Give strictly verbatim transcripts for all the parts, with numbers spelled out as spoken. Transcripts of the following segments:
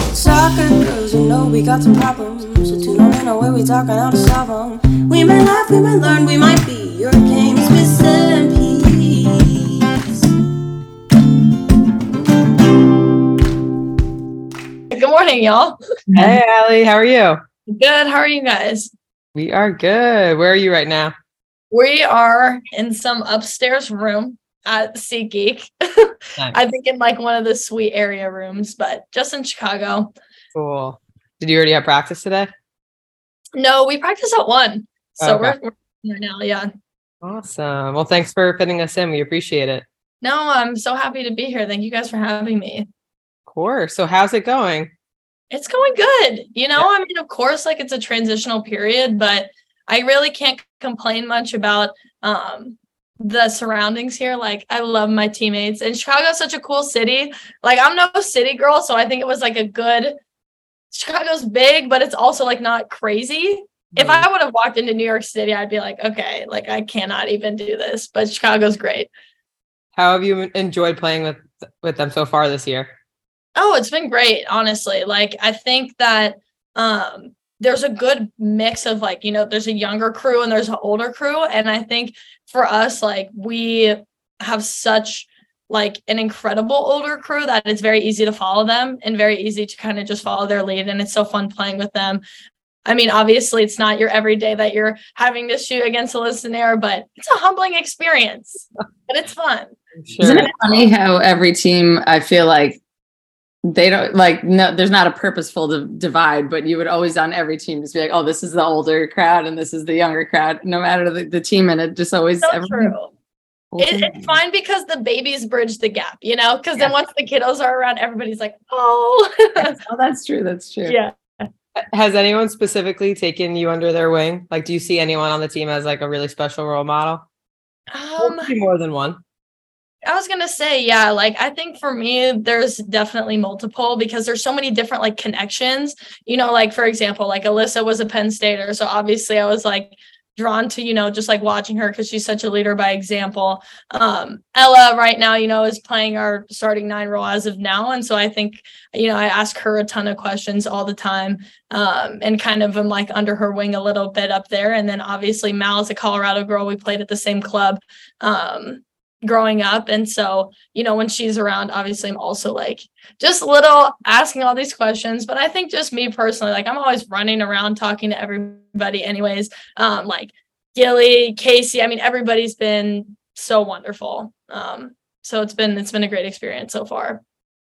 Soccer girls, you know we got some problems. So tune on in on where we talking how to solve them. We may laugh, we may learn, we might be your game's missing piece. Good morning, y'all. Hey, Allie, how are you? Good. How are you guys? We are good. Where are you right now? We are in some upstairs room at SeatGeek. Nice. I think in like one of the suite area rooms, but just in Chicago. Cool. Did you already have practice today? No, we practice at one. So Okay. we're, we're here now. Yeah. Awesome. Well, thanks for fitting us in. We appreciate it. No, I'm so happy to be here. Thank you guys for having me. Of course. So how's it going? It's going good. You know, Yeah. I mean, of course, like it's a transitional period, but I really can't complain much about um the surroundings here. Like I love my teammates, and Chicago's such a cool city. Like I'm no city girl, so I think it was like a good Chicago's big, but it's also like not crazy. If I would have walked into New York City, I'd be like, okay, like I cannot even do this, but Chicago's great. How have you enjoyed playing with with them so far this year? Oh, it's been great, honestly. Like I think that um there's a good mix of like, you know, there's a younger crew and there's an older crew. And I think for us, like we have such like an incredible older crew that it's very easy to follow them and very easy to kind of just follow their lead. And it's so fun playing with them. I mean, obviously it's not your everyday that you're having to shoot against Alyssa Nair, but it's a humbling experience, but it's fun. Sure. Isn't it funny how every team, I feel like they don't like, no, there's not a purposeful div- divide, but you would always on every team just be like, oh, this is the older crowd and this is the younger crowd, no matter the, the team. And it just always, So everything- true. It, it's fine because the babies bridge the gap, you know, because then Yeah. once the kiddos are around, everybody's like, oh, oh, that's true. That's true. yeah. Has anyone specifically taken you under their wing? Like, do you see anyone on the team as like a really special role model? Or Um, maybe more than one. I was gonna say, yeah, like I think for me, there's definitely multiple because there's so many different like connections. You know, like for example, like Alyssa was a Penn Stater, so obviously I was like drawn to, you know, just like watching her because she's such a leader by example. Um, Ella right now, you know, is playing our starting nine role as of now, and so I think, you know, I ask her a ton of questions all the time, um, and kind of am like under her wing a little bit up there. And then obviously Mal is a Colorado girl. We played at the same club. Um, growing up, and so you know when she's around, obviously I'm also like just a little asking all these questions. But I think just me personally, like I'm always running around talking to everybody anyways, um like Gilly, Casey, I mean everybody's been so wonderful, um so it's been it's been a great experience so far.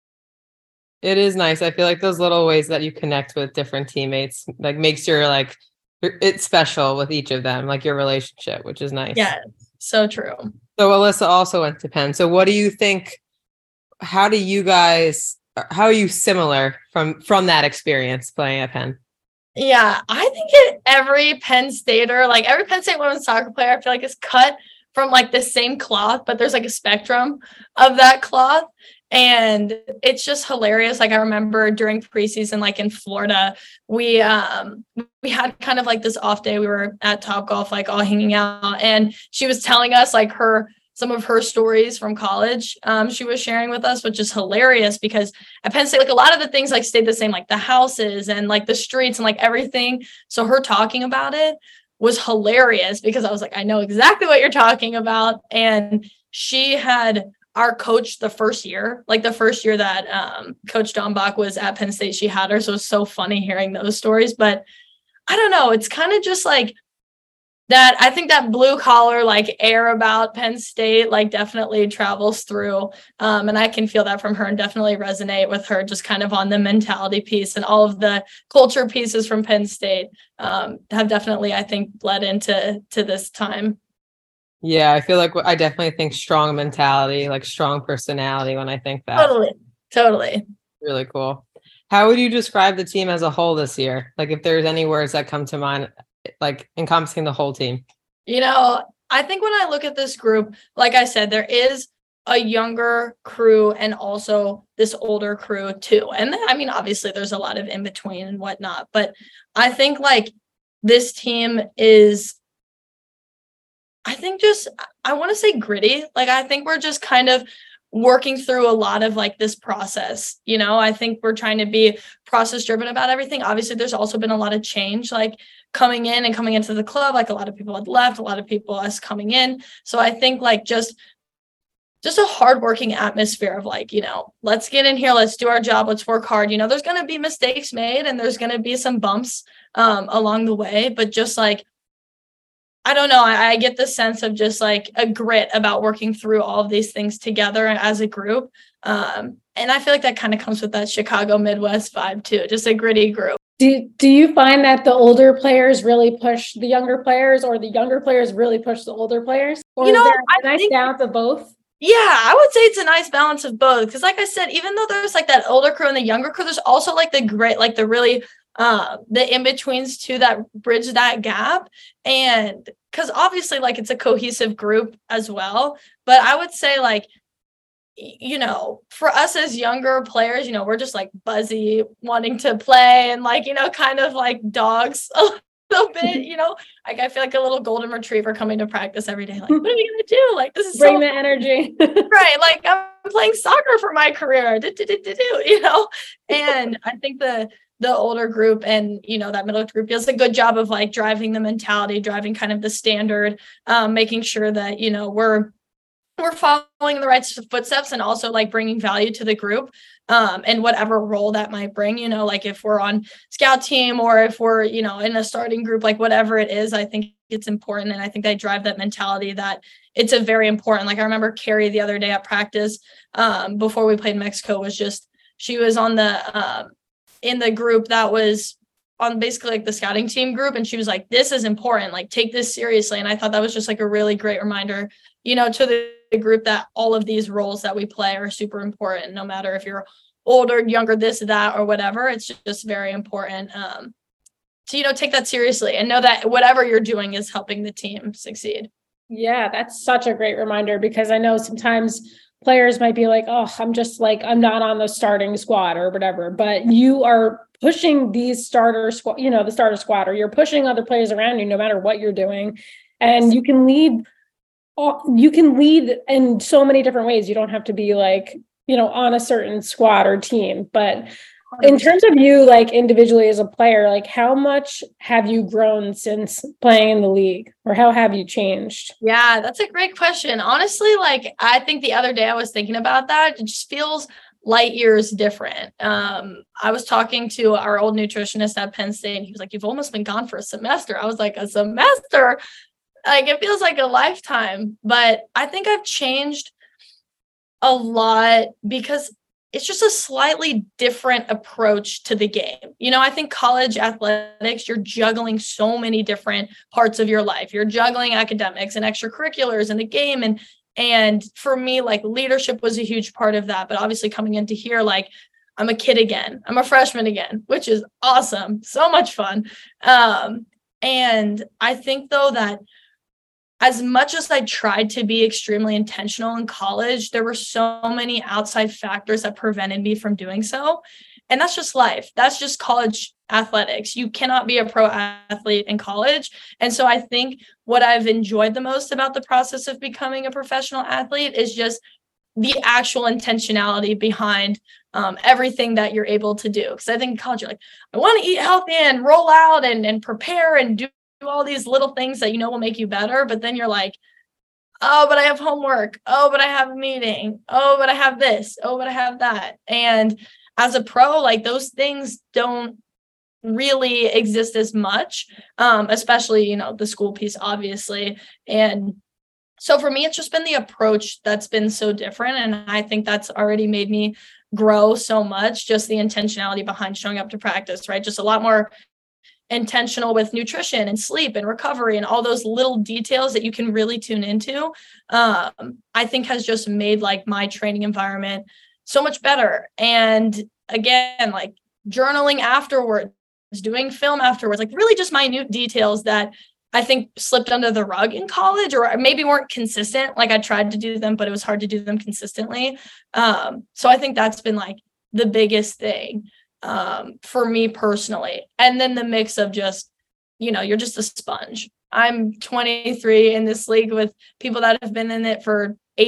It is nice. I feel like those little ways that you connect with different teammates like makes your like it's special with each of them, like your relationship, which is nice. Yeah, so true. So Alyssa also went to Penn. So what do you think? How do you guys? How are you similar from from that experience playing at Penn? Yeah, I think it, every Penn Stater, like every Penn State women's soccer player, I feel like is cut from like the same cloth, but there's like a spectrum of that cloth. And it's just hilarious. Like I remember during preseason, like in Florida, we um we had kind of like this off day. We were at Topgolf, like all hanging out, and she was telling us like her some of her stories from college. Um, she was sharing with us, which is hilarious because at Penn State, like a lot of the things like stayed the same, like the houses and like the streets and like everything. So her talking about it was hilarious because I was like, I know exactly what you're talking about. And she had our coach the first year, like the first year that um, Coach Dombach was at Penn State, she had her. So it was so funny hearing those stories. But I don't know. It's kind of just like that. I think that blue collar like air about Penn State like definitely travels through. Um, and I can feel that from her and definitely resonate with her just kind of on the mentality piece, and all of the culture pieces from Penn State um, have definitely, I think, bled into to this time. Yeah, I feel like I definitely think strong mentality, like strong personality when I think that. Totally. Totally. Really cool. How would you describe the team as a whole this year? Like if there's any words that come to mind, like encompassing the whole team. You know, I think when I look at this group, like I said, there is a younger crew and also this older crew too. And I mean, obviously there's a lot of in between and whatnot, but I think like this team is, I think just, I want to say gritty. Like, I think we're just kind of, working through a lot of like this process. You know, I think we're trying to be process driven about everything. Obviously, there's also been a lot of change, like coming in and coming into the club. Like a lot of people had left, a lot of people us coming in. So I think like just just a hardworking atmosphere of like, you know, let's get in here, let's do our job, let's work hard. You know, there's going to be mistakes made and there's going to be some bumps um, along the way, but just like, I don't know, I, I get the sense of just like a grit about working through all of these things together as a group. Um, and I feel like that kind of comes with that Chicago Midwest vibe too, just a gritty group. Do, do you find that the older players really push the younger players, or the younger players really push the older players? Or you know, is there a I nice think- balance of both? Yeah, I would say it's a nice balance of both. Because like I said, even though there's like that older crew and the younger crew, there's also like the great, like the really, uh, the in-betweens too that bridge that gap. And because obviously like it's a cohesive group as well. But I would say like, you know, for us as younger players, you know, we're just like buzzy, wanting to play and like, you know, kind of like dogs a little bit, you know, like I feel like a little golden retriever coming to practice every day. Like, what are we gonna do? Like, this is Bring so the energy. right. Like I'm playing soccer for my career, you know, and I think the the older group and, you know, that middle group does a good job of like driving the mentality, driving kind of the standard, um, making sure that, you know, we're we're following the right footsteps and also like bringing value to the group um, and whatever role that might bring, you know, like if we're on scout team or if we're, you know, in a starting group, like whatever it is, I think it's important. And I think they drive that mentality that it's a very important, like I remember Carrie the other day at practice um, before we played Mexico was just, she was on the, um, in the group that was on basically like the scouting team group. And she was like, this is important, like take this seriously. And I thought that was just like a really great reminder, you know, to the group that all of these roles that we play are super important, no matter if you're older, younger, this, that, or whatever. It's just very important um, to, you know, take that seriously and know that whatever you're doing is helping the team succeed. Yeah, that's such a great reminder, because I know sometimes players might be like, oh, I'm just like, I'm not on the starting squad or whatever, but you are pushing these starter squad, you know, the starter squad, or you're pushing other players around you no matter what you're doing. And you can lead you can lead in so many different ways. You don't have to be like, you know, on a certain squad or team. But in terms of you, like individually as a player, like how much have you grown since playing in the league, or how have you changed? Yeah, that's a great question. Honestly, like I think the other day I was thinking about that. It just feels light years different. Um, I was talking to our old nutritionist at Penn State, and he was like, you've almost been gone for a semester. I was like, a semester? Like it feels like a lifetime, but I think I've changed a lot because it's just a slightly different approach to the game. You know, I think college athletics, you're juggling so many different parts of your life. You're juggling academics and extracurriculars in the game. And, and for me, like leadership was a huge part of that. But obviously coming into here, like I'm a kid again, I'm a freshman again, which is awesome. So much fun. Um, and I think though that as much as I tried to be extremely intentional in college, there were so many outside factors that prevented me from doing so. And that's just life. That's just college athletics. You cannot be a pro athlete in college. And so I think what I've enjoyed the most about the process of becoming a professional athlete is just the actual intentionality behind um, everything that you're able to do. Because I think in college, you're like, I want to eat healthy and roll out and, and prepare and do all these little things that you know will make you better, but then you're like, oh, but I have homework. Oh, but I have a meeting. Oh, but I have this. Oh, but I have that. And as a pro, like those things don't really exist as much, um, especially, you know, the school piece, obviously. And so for me, it's just been the approach that's been so different. And I think that's already made me grow so much, just the intentionality behind showing up to practice, right? Just a lot more intentional with nutrition and sleep and recovery and all those little details that you can really tune into, um, I think has just made like my training environment so much better. And again, like journaling afterwards, doing film afterwards, like really just minute details that I think slipped under the rug in college, or maybe weren't consistent. Like I tried to do them, but it was hard to do them consistently. Um, so I think that's been like the biggest thing. Um, for me personally. And then the mix of just, you know, you're just a sponge. I'm twenty-three in this league with people that have been in it for eight,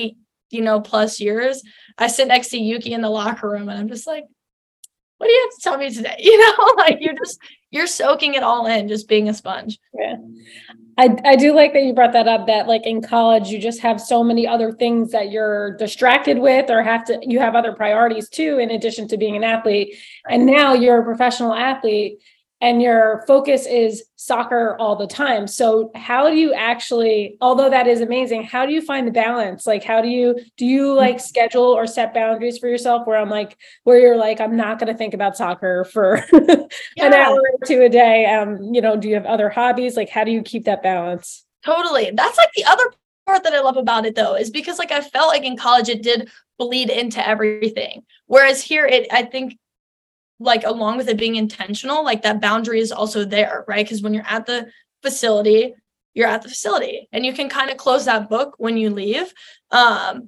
you know, plus years, I sit next to Yuki in the locker room and I'm just like, what do you have to tell me today? You know, like you're just, you're soaking it all in, just being a sponge. Yeah. I, I do like that you brought that up, that like in college, you just have so many other things that you're distracted with, or have to, you have other priorities too, in addition to being an athlete. And now you're a professional athlete and your focus is soccer all the time. So how do you actually, although that is amazing, how do you find the balance? Like, how do you, do you like schedule or set boundaries for yourself where I'm like, where you're like, I'm not going to think about soccer for Yeah. an hour or two a day? Um, you know, do you have other hobbies? Like, how do you keep that balance? Totally. That's like the other part that I love about it though, is because like I felt like in college it did bleed into everything. Whereas here it, I think, like along with it being intentional, like that boundary is also there, right? Because when you're at the facility, you're at the facility and you can kind of close that book when you leave. Um,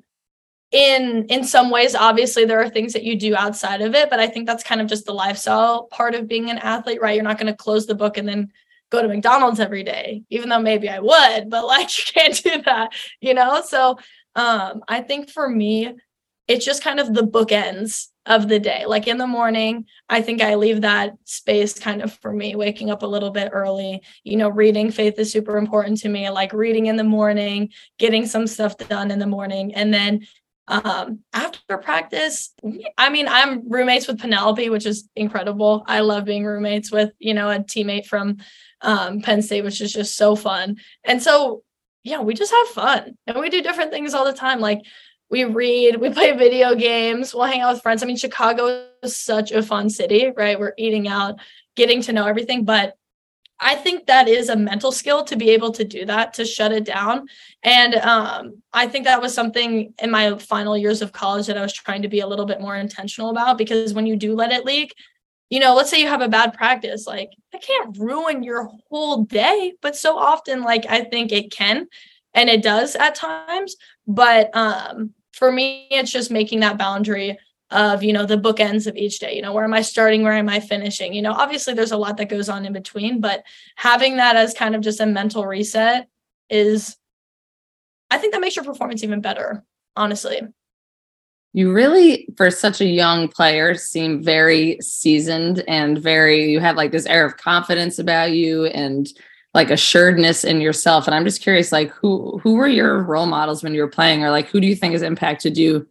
in in some ways, obviously there are things that you do outside of it, but I think that's kind of just the lifestyle part of being an athlete, right? You're not going to close the book and then go to McDonald's every day, even though maybe I would, but like you can't do that, you know? So um, I think for me, it's just kind of the bookends of the day. Like in the morning, I think I leave that space kind of for me, waking up a little bit early, you know, reading. Faith is super important to me, like reading in the morning, getting some stuff done in the morning. And then um, after practice, I mean, I'm roommates with Penelope, which is incredible. I love being roommates with, you know, a teammate from um, Penn State, which is just so fun. And so, yeah, we just have fun and we do different things all the time. Like, we read, we play video games, we'll hang out with friends. I mean, Chicago is such a fun city, right? We're eating out, getting to know everything. But I think that is a mental skill to be able to do that, to shut it down. And um, I think that was something in my final years of college that I was trying to be a little bit more intentional about, because when you do let it leak, you know, let's say you have a bad practice, like it can't ruin your whole day. But so often, like, I think it can, and it does at times. But um, for me, it's just making that boundary of, you know, the bookends of each day. You know, where am I starting? Where am I finishing? You know, obviously there's a lot that goes on in between, but having that as kind of just a mental reset is, I think that makes your performance even better, honestly. You really, for such a young player, seem very seasoned and very, you have like this air of confidence about you and like assuredness in yourself. And I'm just curious, like who, who were your role models when you were playing, or like, who do you think has impacted you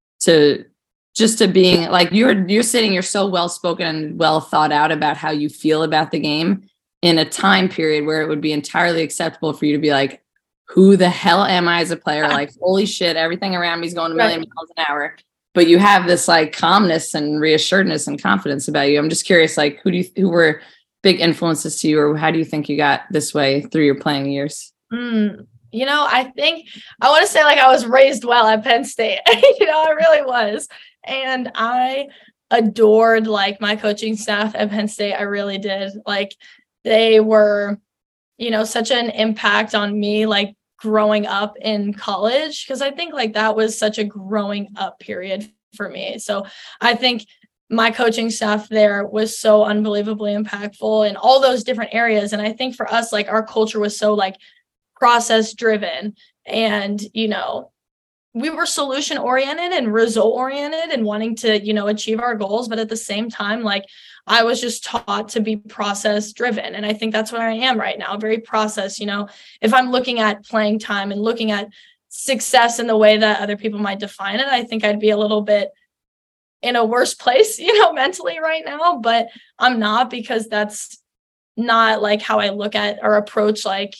to just to being like, you're, you're sitting, you're so well-spoken and well thought out about how you feel about the game in a time period where it would be entirely acceptable for you to be like, who the hell am I as a player? Like, holy shit, everything around me is going a million right. miles an hour. But you have this like calmness and reassuredness and confidence about you. I'm just curious, like, who do you, who were big influences to you, or how do you think you got this way through your playing years? Mm, you know, I think I want to say like I was raised well at Penn State. You know, I really was. And I adored like my coaching staff at Penn State. I really did. Like they were, you know, such an impact on me, like growing up in college, because I think like that was such a growing up period for me. So I think my coaching staff there was so unbelievably impactful in all those different areas. And I think for us, like our culture was so like process driven, and, you know, we were solution oriented and result oriented and wanting to, you know, achieve our goals. But at the same time, like I was just taught to be process driven. And I think that's where I am right now, very process. You know, if I'm looking at playing time and looking at success in the way that other people might define it, I think I'd be a little bit in a worse place, you know, mentally right now, but I'm not, because that's not like how I look at or approach like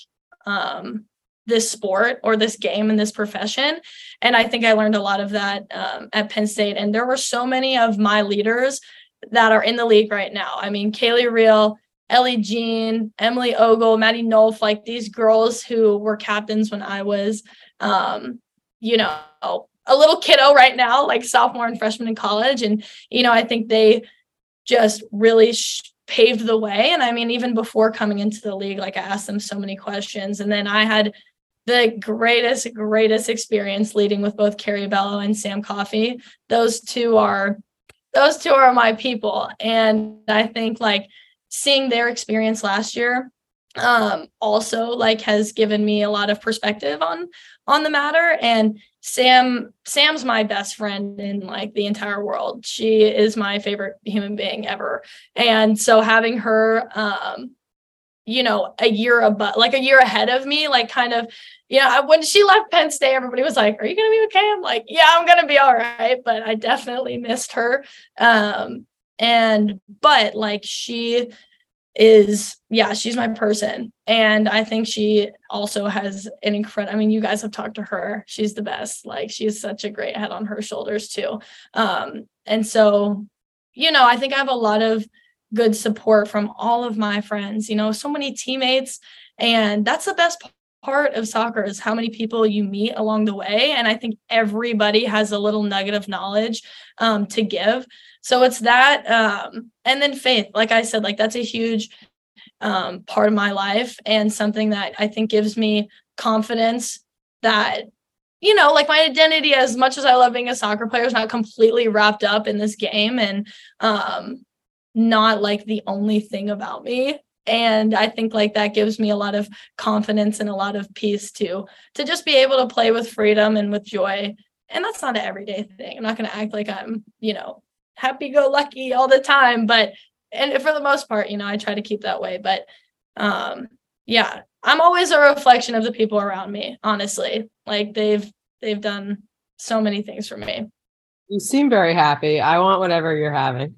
um, this sport or this game and this profession. And I think I learned a lot of that um, at Penn State. And there were so many of my leaders that are in the league right now. I mean, Kaylee Reel, Ellie Jean, Emily Ogle, Maddie Nolf, like these girls who were captains when I was, um, you know, a little kiddo right now, like sophomore and freshman in college. And, you know, I think they just really sh- paved the way. And I mean, even before coming into the league, like I asked them so many questions. And then I had the greatest, greatest experience leading with both Carrie Bello and Sam Coffey. Those two are, those two are my people. And I think like seeing their experience last year um, also like has given me a lot of perspective on on the matter. And Sam, Sam's my best friend in like the entire world. She is my favorite human being ever. And so having her, um, you know, a year above, like a year ahead of me, like kind of, you know, when she left Penn State, everybody was like, are you going to be okay? I'm like, yeah, I'm going to be all right. But I definitely missed her. Um, and, but like she is, yeah, she's my person. And I think she also has an incredible, I mean, you guys have talked to her. She's the best. Like she's such a great head on her shoulders too. Um, and so, you know, I think I have a lot of good support from all of my friends, you know, so many teammates. And that's the best part of soccer is how many people you meet along the way. And I think everybody has a little nugget of knowledge um, to give. So it's that. Um, and then faith, like I said, like that's a huge um, part of my life and something that I think gives me confidence that, you know, like my identity, as much as I love being a soccer player, is not completely wrapped up in this game and um, not like the only thing about me. And I think like that gives me a lot of confidence and a lot of peace too, to just be able to play with freedom and with joy. And that's not an everyday thing. I'm not going to act like I'm, you know, happy-go-lucky all the time, but and for the most part, you know, I try to keep that way. But um, yeah, I'm always a reflection of the people around me, honestly. Like they've they've done so many things for me. You seem very happy. I want whatever you're having.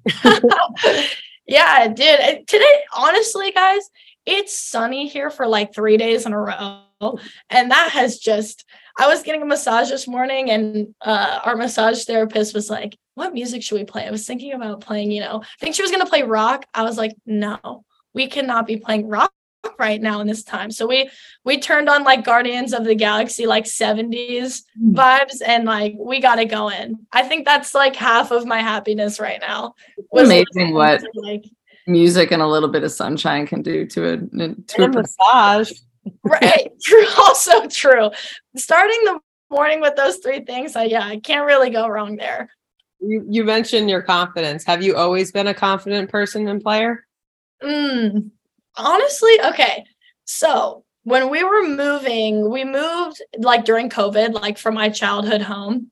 Yeah, dude. Today, honestly, guys, it's sunny here for like three days in a row. And that has just, I was getting a massage this morning and uh, our massage therapist was like, what music should we play? I was thinking about playing, you know, I think she was going to play rock. I was like, no, we cannot be playing rock right now in this time. So we we turned on like Guardians of the Galaxy, like seventies vibes, and like we got it going. I think that's like half of my happiness right now. Amazing what to, like music and a little bit of sunshine can do to a, to a massage. Right. True. Also true. Starting the morning with those three things, I, yeah, I can't really go wrong there. You, you mentioned your confidence. Have you always been a confident person and player? Mm, honestly, okay. So when we were moving, we moved like during COVID, like from my childhood home.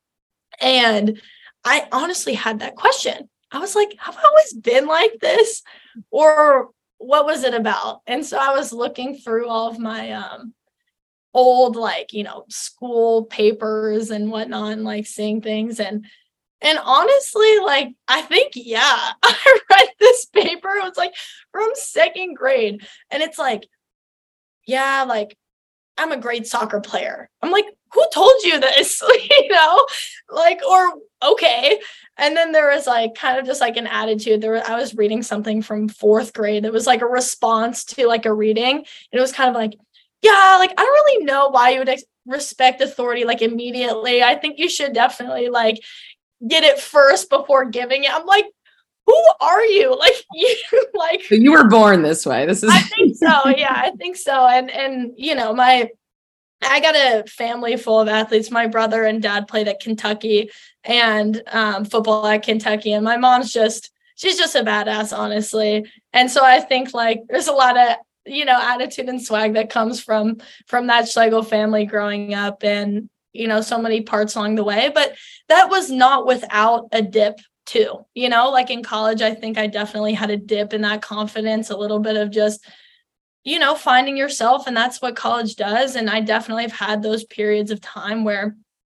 And I honestly had that question. I was like, have I always been like this? Or what was it about? And so I was looking through all of my um, old, like, you know, school papers and whatnot, and like seeing things. And And honestly, like, I think, yeah, I read this paper. It was like from second grade. And it's like, yeah, like, I'm a great soccer player. I'm like, who told you this? You know, like, or okay. And then there was like kind of just like an attitude. There was, I was reading something from fourth grade that was like a response to like a reading. And it was kind of like, yeah, like, I don't really know why you would ex- respect authority like immediately. I think you should definitely like get it first before giving it. I'm like, who are you? Like you like so you were born this way. This is I think so. Yeah, I think so. And and you know, my I got a family full of athletes. My brother and dad played at Kentucky and um, football at Kentucky. And my mom's just, she's just a badass, honestly. And so I think like there's a lot of, you know, attitude and swag that comes from from that Schlegel family growing up, and you know, so many parts along the way. But that was not without a dip too, you know, like in college, I think I definitely had a dip in that confidence, a little bit of just, you know, finding yourself. And that's what college does. And I definitely have had those periods of time where,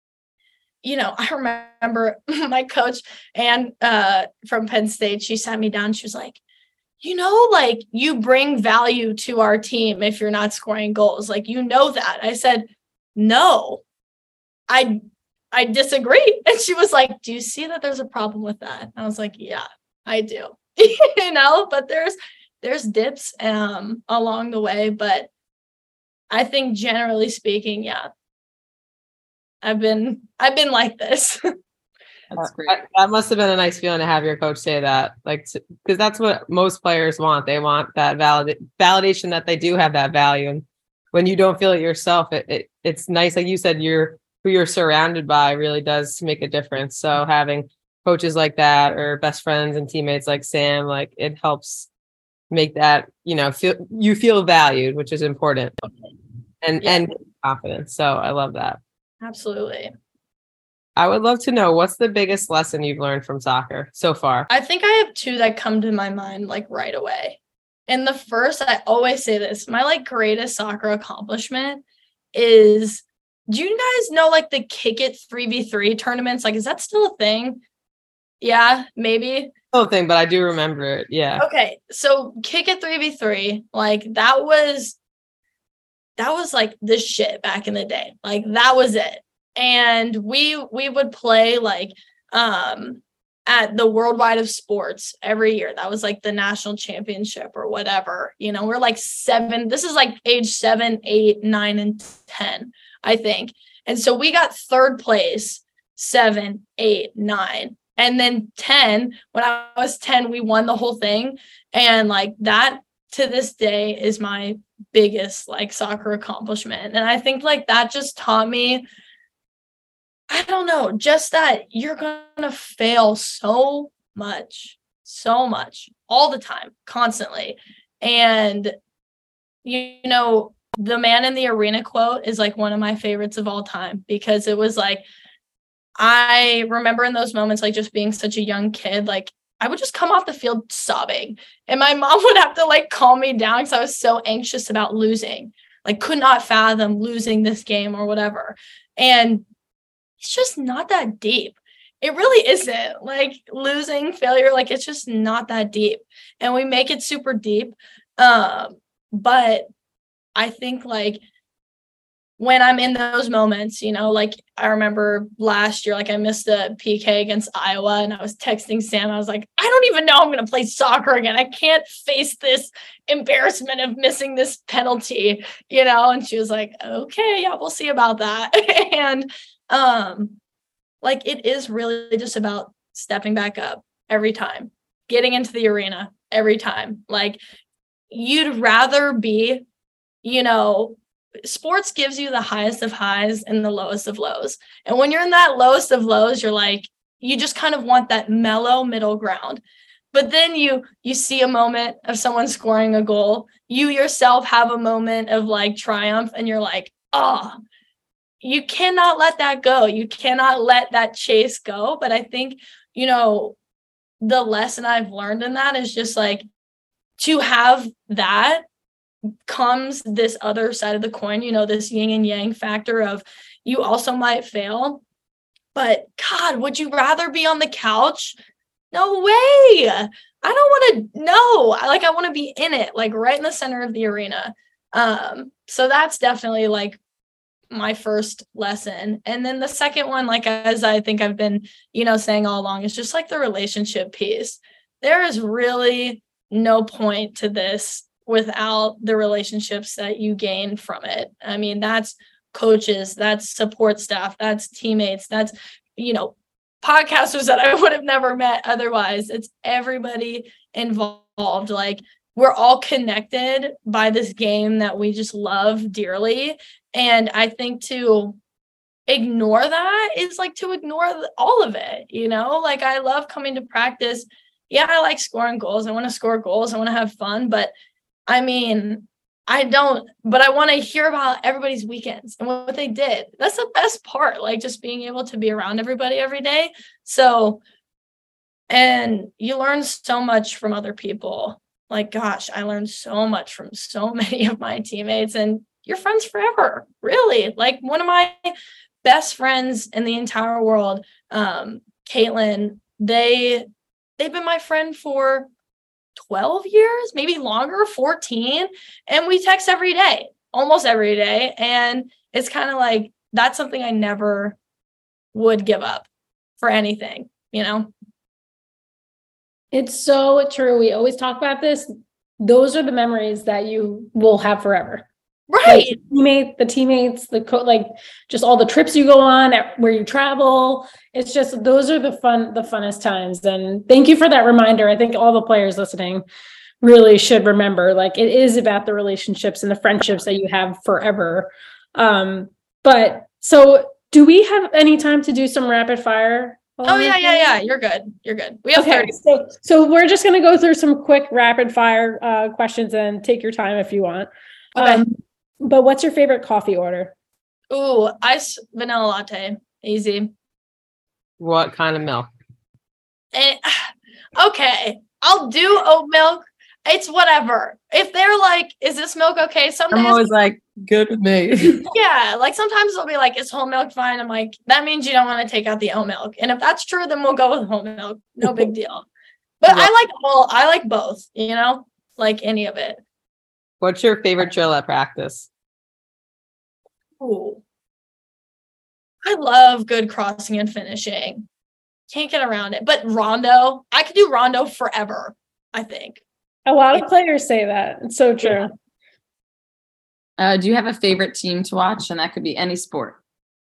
you know, I remember my coach and uh, from Penn State, she sat me down. She was like, you know, like you bring value to our team if you're not scoring goals. Like, you know that. I said, no, I I disagree. And she was like, do you see that there's a problem with that? And I was like, yeah, I do. You know, but there's there's dips um along the way. But I think generally speaking, yeah, I've been I've been like this. That's great. That, that must have been a nice feeling to have your coach say that, like, because that's what most players want. They want that valid validation that they do have that value. And when you don't feel it yourself, it, it it's nice. Like you said, you're who you're surrounded by really does make a difference. So having coaches like that or best friends and teammates like Sam, like it helps make that, you know, feel you feel valued, which is important, and Yeah. and confidence. So I love that. Absolutely. I would love to know, what's the biggest lesson you've learned from soccer so far? I think I have two that come to my mind like right away. And the first, I always say this, my like greatest soccer accomplishment is, do you guys know like the Kick It three v three tournaments? Like, is that still a thing? Yeah, maybe. Whole thing, but I do remember it. Yeah. Okay, so Kick It three v three, like that was that was like the shit back in the day. Like that was it. And we we would play like um at the Worldwide of Sports every year. That was like the national championship or whatever. You know, we're like seven. This is like age seven, eight, nine, and ten, I think. And so we got third place, seven, eight, nine. And then ten, when I was ten, we won the whole thing. And like that to this day is my biggest like soccer accomplishment. And I think like that just taught me, I don't know, just that you're going to fail so much, so much all the time, constantly. And, you know, the man in the arena quote is like one of my favorites of all time, because it was like, I remember in those moments, like just being such a young kid, like I would just come off the field sobbing, and my mom would have to like calm me down because I was so anxious about losing, like could not fathom losing this game or whatever. And it's just not that deep. It really isn't. Like losing, failure, like it's just not that deep. And we make it super deep. Um, but I think like when I'm in those moments, you know, like I remember last year, like I missed a P K against Iowa, and I was texting Sam. I was like, I don't even know I'm going to play soccer again. I can't face this embarrassment of missing this penalty, you know? And she was like, okay, yeah, we'll see about that. And um, like, it is really just about stepping back up every time, getting into the arena every time. Like you'd rather be, you know, sports gives you the highest of highs and the lowest of lows. And when you're in that lowest of lows, you're like, you just kind of want that mellow middle ground. But then you you see a moment of someone scoring a goal. You yourself have a moment of like triumph, and you're like, oh, you cannot let that go. You cannot let that chase go. But I think, you know, the lesson I've learned in that is just like, to have that comes this other side of the coin, you know, this yin and yang factor of you also might fail, but God, would you rather be on the couch? No way. I don't want to know. I like, I want to be in it, like right in the center of the arena. Um, so that's definitely like my first lesson. And then the second one, like, as I think I've been, you know, saying all along, is just like the relationship piece. There is really no point to this without the relationships that you gain from it. I mean, that's coaches, that's support staff, that's teammates, that's, you know, podcasters that I would have never met otherwise. It's everybody involved. Like, we're all connected by this game that we just love dearly. And I think to ignore that is like to ignore all of it, you know? Like, I love coming to practice. Yeah, I like scoring goals. I want to score goals. I want to have fun. But I mean, I don't, but I want to hear about everybody's weekends and what they did. That's the best part, like just being able to be around everybody every day. So, and you learn so much from other people. Like, gosh, I learned so much from so many of my teammates, and you're friends forever, really. Like, one of my best friends in the entire world, um, Caitlin, they, they've been my friend for twelve years, maybe longer, fourteen. And we text every day, almost every day. And it's kind of like, that's something I never would give up for anything, you know? It's so true. We always talk about this. Those are the memories that you will have forever. Right. Like, teammate, the teammates, the co- like just all the trips you go on, where you travel. It's just, those are the fun, the funnest times. And thank you for that reminder. I think all the players listening really should remember, like, it is about the relationships and the friendships that you have forever. Um, but so do we have any time to do some rapid fire Oh yeah, yeah, yeah. You're good. You're good. We have Okay, thirty. so so we're just gonna go through some quick rapid fire uh, questions and take your time if you want. Okay. Um, but what's your favorite coffee order? Ooh, ice vanilla latte. Easy. What kind of milk? And, okay, I'll do oat milk. It's whatever. If they're like, is this milk okay? Some I'm days, always like, good with me. yeah, like sometimes they'll be like, is whole milk fine? I'm like, that means you don't want to take out the oat milk. And if that's true, then we'll go with whole milk. No big deal. But I like all, I like both, you know, like any of it. What's your favorite drill at practice? Ooh. I love good crossing and finishing. Can't get around it. But rondo, I could do rondo forever, I think. A lot of players say that. It's so true. Uh, do you have a favorite team to watch? And that could be any sport.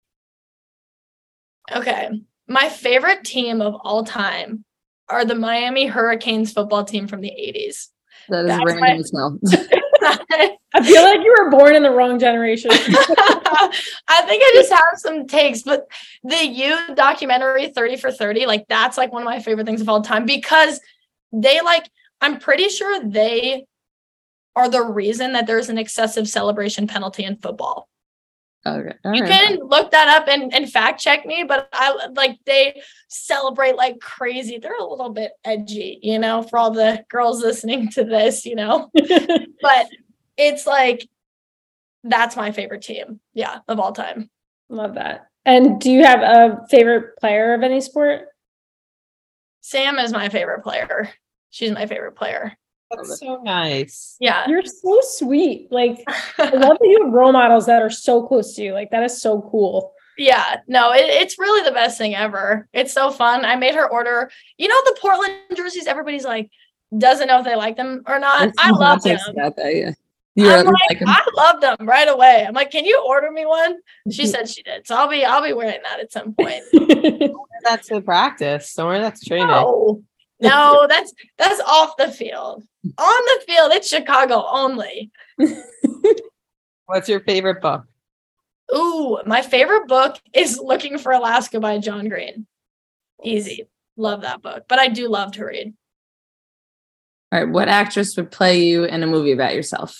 Okay. My favorite team of all time are the Miami Hurricanes football team from the eighties. That is That's random my- as hell. I feel like you were born in the wrong generation. I think I just have some takes, but the U documentary thirty for thirty, like that's like one of my favorite things of all time because they like, I'm pretty sure they are the reason that there's an excessive celebration penalty in football. Okay. All You right. can look that up and, and fact check me, but I like they celebrate like crazy. They're a little bit edgy, you know, for all the girls listening to this, you know, but it's like, that's my favorite team. Yeah. Of all time. Love that. And do you have a favorite player of any sport? Sam is my favorite player. She's my favorite player. That's so nice. Yeah. You're so sweet. Like, I love that you have role models that are so close to you. Like, that is so cool. Yeah, no, it, it's really the best thing ever. It's so fun. I made her order, you know, the Portland jerseys, everybody's like, doesn't know if they like them or not. I love them. About that, yeah. You I'm really like, like 'em? I love them right away. I'm like, can you order me one? She said she did. So I'll be, I'll be wearing that at some point. That's the practice. Don't worry, that's training. No, no, that's, that's off the field. On the field, it's Chicago only. What's your favorite book? Ooh, my favorite book is Looking for Alaska by John Green. Easy. Love that book. But I do love to read. All right. What actress would play you in a movie about yourself?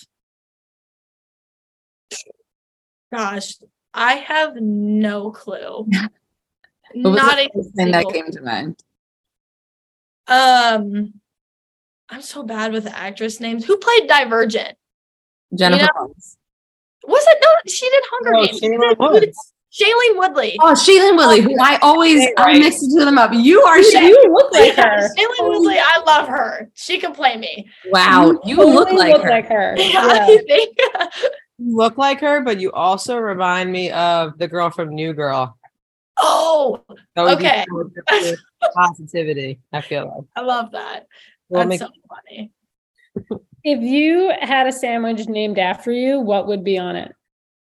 Gosh, I have no clue. What was Not the a first thing that single- came to mind? Um, I'm so bad with actress names. Who played Divergent? Jennifer know- Lawrence. Was it? No, she did Hunger Oh, Games. Shailene Woods. Shailene Woodley. Oh, Shailene Woodley, who I always Right. I mix the two of them up. You are You Shailene. you look like Yeah, her. Shailene Woodley, I love her. She can play me. Wow, you totally look like her. like her. Yeah, Yeah. I think. You look like her, but you also remind me of the girl from New Girl. Oh, So you Okay. do with positivity, I feel like. I love that. We'll That's make- so funny. If you had a sandwich named after you, what would be on it?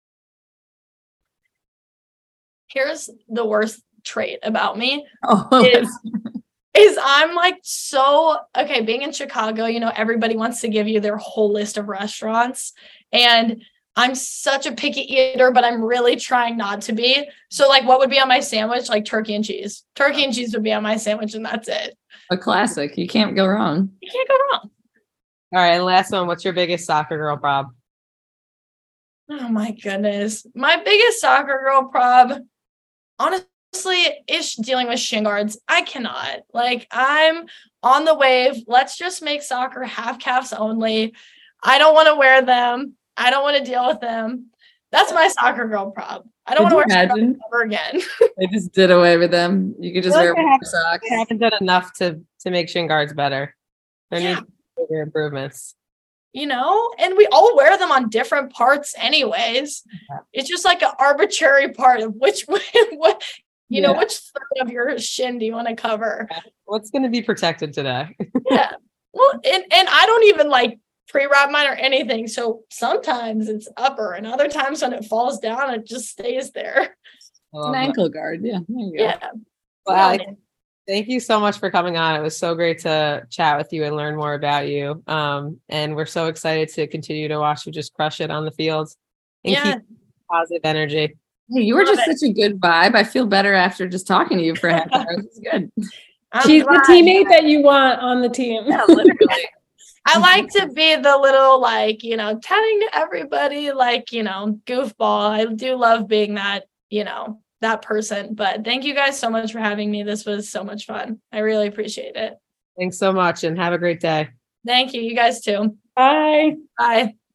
Here's the worst trait about me. Oh, Is is I'm like so okay, being in Chicago, you know, everybody wants to give you their whole list of restaurants. And I'm such a picky eater, but I'm really trying not to be. So like what would be on my sandwich? Like turkey and cheese. Turkey and cheese would be on my sandwich and that's it. a classic. You can't go wrong. You can't go wrong. All right, and last one. What's your biggest soccer girl prob? Oh my goodness. My biggest soccer girl prob, honestly, is dealing with shin guards. I cannot. Like, I'm on the wave. Let's just make soccer half calves only. I don't want to wear them. I don't want to deal with them. That's my soccer girl prob. I don't Could want to you wear soccer imagine? ever again. They just did away with them. You could just I wear feel like I more socks. I haven't done enough to to make shin guards better. There Yeah. need to be bigger improvements. You know, and we all wear them on different parts anyways. It's just like an arbitrary part of which what you know, Yeah. which third of your shin do you want to cover? What's going to be protected today? Yeah. Well, and, and I don't even like pre-wrap mine or anything. So sometimes it's upper and other times when it falls down, it just stays there. I An love that. ankle guard. Yeah. There you go. Yeah. Well, Alex, thank you so much for coming on. It was so great to chat with you and learn more about you. Um, and we're so excited to continue to watch you just crush it on the field and Yeah. keep positive energy. Hey, you were Love just it. such a good vibe. I feel better after just talking to you for a half hour. This is good. I'm She's the glad. teammate that you want on the team. Yeah, literally. I like to be the little, like, you know, telling everybody, like, you know, goofball. I do love being that, you know, that person. But thank you guys so much for having me. This was so much fun. I really appreciate it. Thanks so much and have a great day. Thank you. You guys too. Bye. Bye.